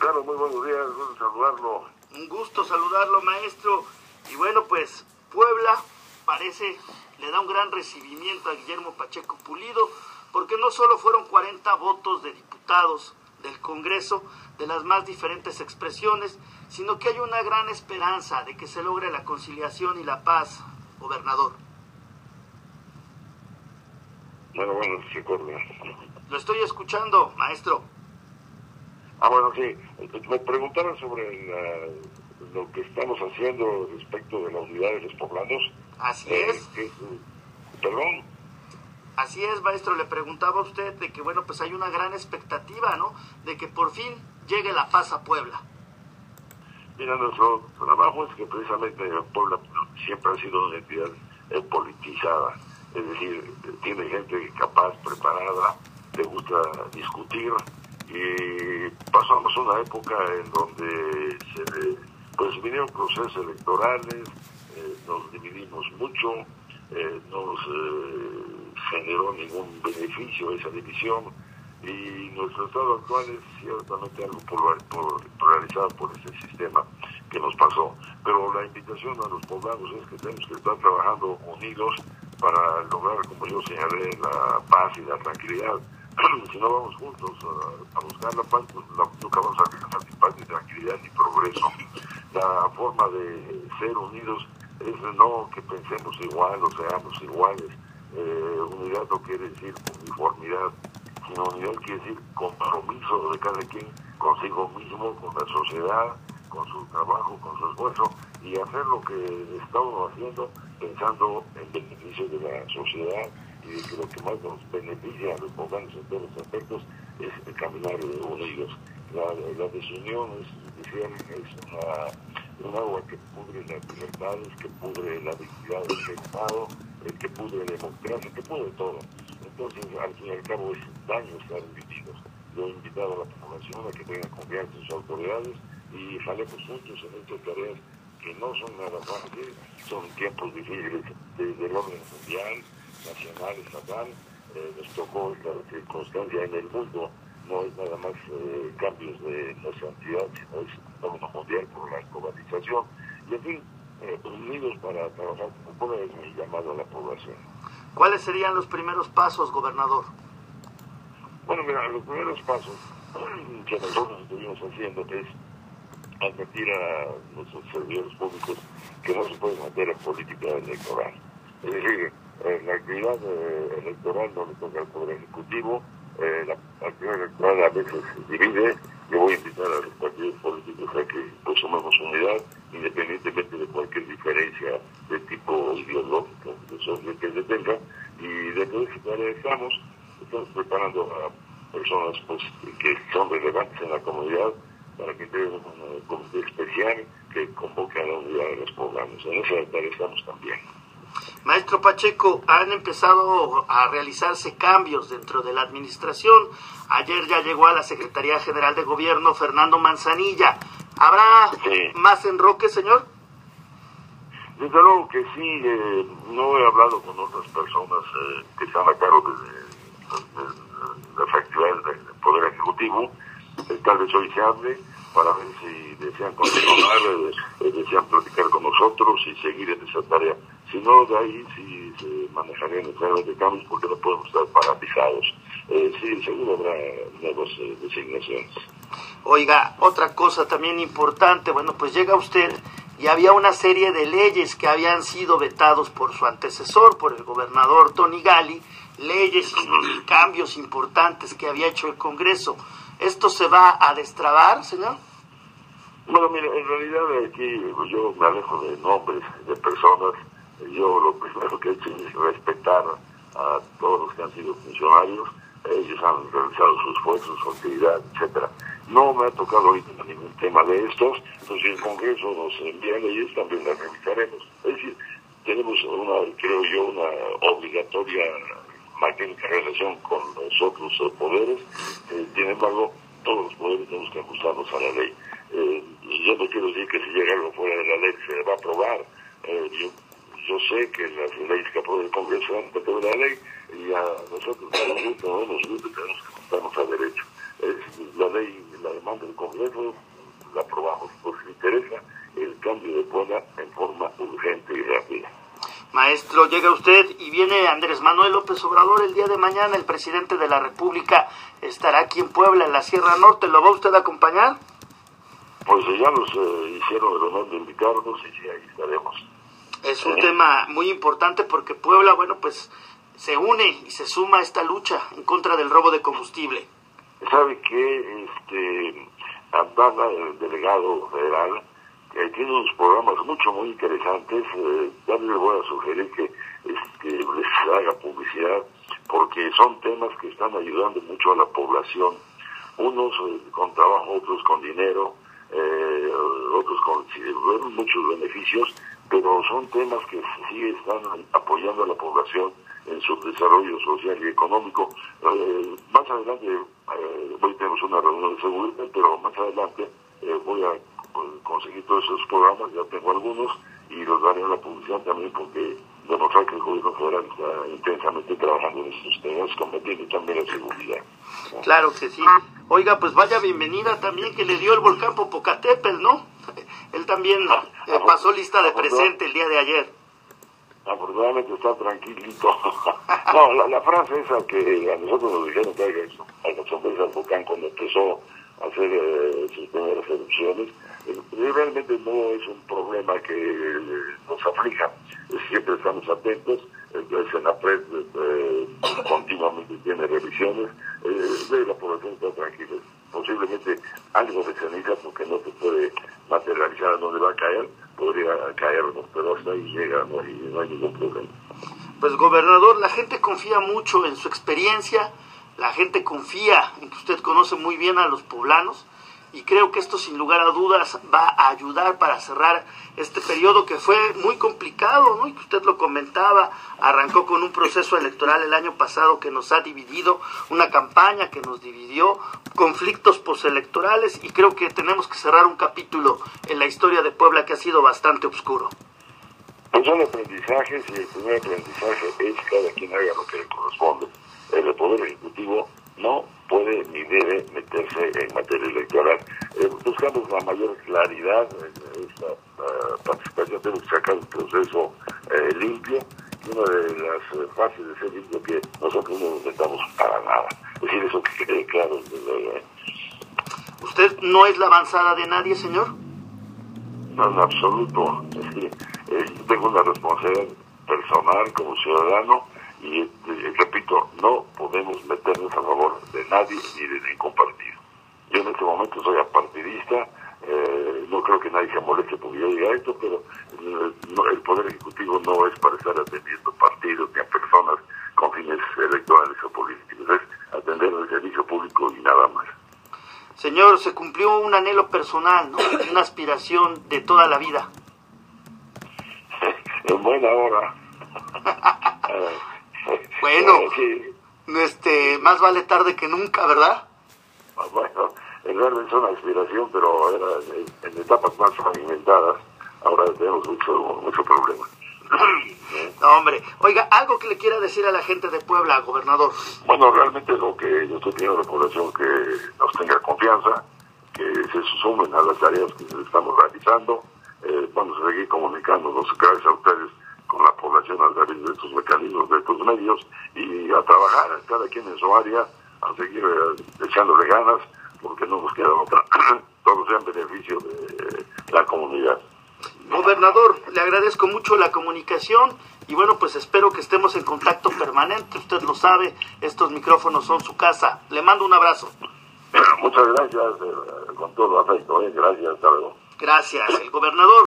Carlos, muy buenos días, gusto saludarlo. Un gusto saludarlo, maestro. Y bueno, pues Puebla le da un gran recibimiento a Guillermo Pacheco Pulido, porque no solo fueron 40 votos de diputados del Congreso, de las más diferentes expresiones, sino que hay una gran esperanza de que se logre la conciliación y la paz, gobernador. Bueno, se acuerda. Lo estoy escuchando, maestro. Bueno, sí. Me preguntaron sobre lo que estamos haciendo respecto de la unidad de los poblanos. Así es. ¿Perdón? Así es, maestro. Le preguntaba a usted de que, bueno, pues hay una gran expectativa, ¿no? De que por fin llegue la paz a Puebla. Mira, nuestro trabajo es que precisamente Puebla siempre ha sido una entidad politizada. Es decir, tiene gente capaz, preparada, le gusta discutir, y pasamos una época en donde pues vinieron procesos electorales, nos dividimos mucho, nos generó ningún beneficio esa división, y nuestro estado actual es ciertamente algo polarizado por ese sistema que nos pasó. Pero la invitación a los poblanos es que tenemos que estar trabajando unidos para lograr, como yo señalé, la paz y la tranquilidad. Si no vamos juntos a buscar la paz, pues nunca vamos a alcanzar ni paz, ni tranquilidad, ni progreso. La forma de ser unidos es no que pensemos igual o seamos iguales. Unidad no quiere decir uniformidad, sino unidad quiere decir compromiso de cada quien consigo mismo, con la sociedad, con su trabajo, con su esfuerzo, y hacer lo que estamos haciendo pensando en beneficio de la sociedad, y de que lo que más nos beneficia a los poblanos en todos los aspectos es caminar unidos. La desunión es un agua que pudre las libertades, que pudre la dignidad del ser humano, que pudre la democracia, que pudre todo. Entonces, al fin y al cabo, es daño estar divididos. Yo he invitado a la población a que tenga confianza en sus autoridades y jalemos juntos en estas tareas que no son nada fáciles, son tiempos difíciles del orden mundial, nacional, estatal. Nos tocó esta circunstancia en el mundo, no es nada más cambios de nuestra entidad, sino es un fenómeno mundial por la globalización. Y en fin, unidos para trabajar como pueda, es mi llamado a la población. ¿Cuáles serían los primeros pasos, gobernador? Bueno, mira, los primeros pasos que nosotros estuvimos haciendo es advertir a nuestros servidores públicos que no se puede meter en política electoral. Es decir, la actividad electoral no le toca al Poder Ejecutivo, la actividad electoral a veces se divide. Yo voy a invitar a los partidos políticos a que pues sumemos unidad, independientemente de cualquier diferencia de tipo ideológico que se tenga, y de que estamos preparando a personas pues que son relevantes en la comunidad para que tengan un comité especial que convoque a la unidad de los poblanos. En esa tarea estamos también. Maestro Pacheco, han empezado a realizarse cambios dentro de la administración. Ayer ya llegó a la Secretaría General de Gobierno Fernando Manzanilla. ¿Habrá más enroque, señor? Desde luego que sí. No he hablado con otras personas que están a cargo de las actividades del Poder Ejecutivo. Tal vez hoy se hable para ver si desean continuar, desean platicar con nosotros y seguir en esa tarea. Si no, de ahí sí se manejarían escenarios de cambios, porque no podemos estar paralizados. Sí, seguro habrá nuevas designaciones. Oiga, otra cosa también importante, bueno, pues llega usted y había una serie de leyes que habían sido vetados por su antecesor, por el gobernador Tony Gali, leyes y cambios importantes que había hecho el Congreso. ¿Esto se va a destrabar, señor? Bueno, mire, en realidad aquí yo me alejo de nombres, de personas. Yo lo primero que he hecho es respetar a todos los que han sido funcionarios. Ellos han realizado su esfuerzo, su actividad, etcétera. No me ha tocado ahorita ningún tema de estos. Entonces, si el Congreso nos envía leyes, también las revisaremos. Es decir, tenemos creo yo, una obligatoria magnífica relación con los otros poderes. Sin embargo, todos los poderes tenemos que ajustarnos a la ley. Yo no quiero decir que si llega algo fuera de la ley se va a aprobar. Yo sé que las leyes que aprueba el Congreso van dentro de la ley, y a nosotros, no nos gusta, tenemos que ajustarnos a derecho. La ley, la manda el Congreso, la aprobamos. Pues si interesa el cambio de Puebla en forma urgente y rápida. Maestro, llega usted y viene Andrés Manuel López Obrador el día de mañana, el presidente de la República estará aquí en Puebla, en la Sierra Norte. ¿Lo va usted a acompañar? Pues ya nos hicieron el honor de invitarnos y sí, ahí estaremos. Es un tema muy importante porque Puebla, bueno, pues se une y se suma a esta lucha en contra del robo de combustible. ¿Sabe qué? Antana, el delegado federal, tiene unos programas muy interesantes. Ya les voy a sugerir que les haga publicidad, porque son temas que están ayudando mucho a la población. Unos con trabajo, otros con dinero, otros con muchos beneficios, pero son temas que sí están apoyando a la población en su desarrollo social y económico. Más adelante, hoy tenemos una reunión de seguridad, pero más adelante voy a conseguir todos esos programas, ya tengo algunos, y los daré a la publicidad también, porque demostrar que el gobierno federal está intensamente trabajando en estos temas, combatiendo también la seguridad. Claro que sí. Oiga, pues vaya bienvenida también que le dio el volcán Popocatépetl, ¿no? Él también pasó lista de presente el día de ayer. Afortunadamente está tranquilito. No, la frase esa que a nosotros nos dijeron que haga sorpresa al volcán cuando empezó a hacer sus primeras erupciones, realmente no es un problema que nos aflija. Siempre estamos atentos. El Senapred continuamente tiene revisiones. La población está tranquila. Posiblemente algo de ceniza, porque no se puede materializar a dónde va a caer, podría caernos, pero hasta ahí llega, no hay ningún problema. Pues gobernador, la gente confía mucho en su experiencia, la gente confía en que usted conoce muy bien a los poblanos, y creo que esto sin lugar a dudas va a ayudar para cerrar este periodo que fue muy complicado, ¿no? Y que usted lo comentaba, arrancó con un proceso electoral el año pasado que nos ha dividido, una campaña que nos dividió, conflictos postelectorales, y creo que tenemos que cerrar un capítulo en la historia de Puebla que ha sido bastante oscuro. Pues son aprendizajes, y el primer aprendizaje es que cada quien haga lo que le corresponde. El Poder Ejecutivo no puede ni debe meterse en materia electoral. Buscamos la mayor claridad en esta participación. Tenemos que sacar un proceso limpio, y una de las fases de ser limpio que nosotros no nos metamos para nada. Es decir, eso que quede claro. ¿Usted no es la avanzada de nadie, señor? No, en absoluto. Es decir, yo tengo una responsabilidad personal como ciudadano, y repito, no podemos meternos a favor de nadie ni de ningún partido. Yo en este momento soy apartidista, no creo que nadie se moleste porque yo diga esto, pero el Poder Ejecutivo no es para estar atendiendo partidos ni a personas con fines electorales o políticos, es atender el servicio público y nada más. Señor, se cumplió un anhelo personal, ¿no? Una aspiración de toda la vida. En buena hora. Bueno, sí. Más vale tarde que nunca, ¿verdad? Bueno, en realidad es una aspiración, pero era en etapas más fragmentadas. Ahora tenemos mucho problema. No, hombre. Oiga, algo que le quiera decir a la gente de Puebla, gobernador. Bueno, realmente lo que yo estoy pidiendo a la población, que nos tenga confianza, que se sumen a las tareas que estamos realizando. Vamos a seguir comunicándonos gracias a ustedes con la población a través de estos mecanismos, de estos medios, y a trabajar cada quien en su área, a seguir echándole ganas, porque no nos queda otra. Todo sea en beneficio de la comunidad. Gobernador, le agradezco mucho la comunicación, y bueno, pues espero que estemos en contacto permanente. Usted lo sabe, estos micrófonos son su casa. Le mando un abrazo. Muchas gracias, con todo afecto. Gracias, hasta luego. Gracias, el gobernador.